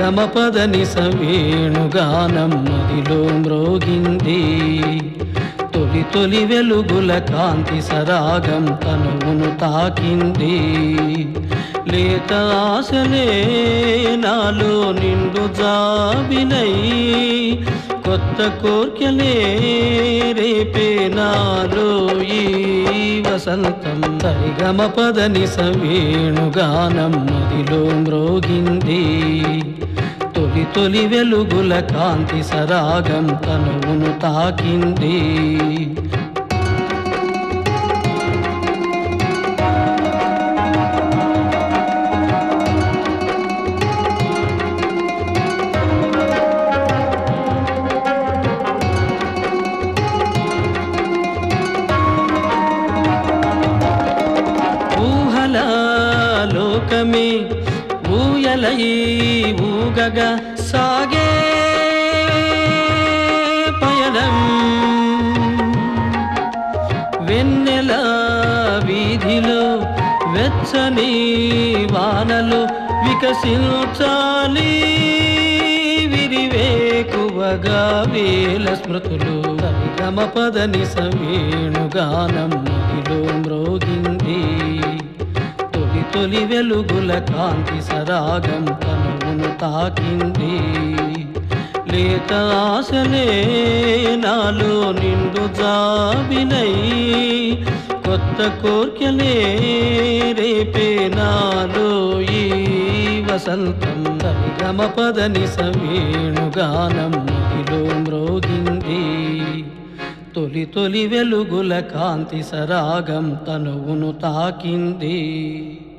గమ పదని సవేణుగానం మదిలో మ్రోగింది. తొలి తొలి వెలుగుల కాంతి సరాగం తనువును తాకింది. లేత ఆశలే నాలో నిండు జాబిలై, కొత్త కోర్కెలే రేపే నాలో ఈ వసంతం. సరిగమ పదని సవేణుగానం మదిలో మ్రోగింది. తొలి తొలి వెలుగుల కాంతి సరాగం తనువును తాకింది. ఊహల లోకమే ఊయలై ఊగగా సాగే పయనం. వెన్నెల వీధిలో వెచ్చని వానలు వికసించాలి విరివేకువగా వేల స్మృతులు. సరిగమ పదని సవేణుగానం మదిలో మ్రోగింది. తొలి తొలి వెలుగుల కాంతి సరాగం తనువును తాకింది. లేత ఆశలే నాలో నిండు జాబిలై, కొత్త కోర్కెలే రేపే నాలో ఈ వసంతం. సరిగమ పదని సవేణుగానం మదిలో మ్రోగింది. తొలి తొలి వెలుగుల కాంతి సరాగం తనువును తాకింది.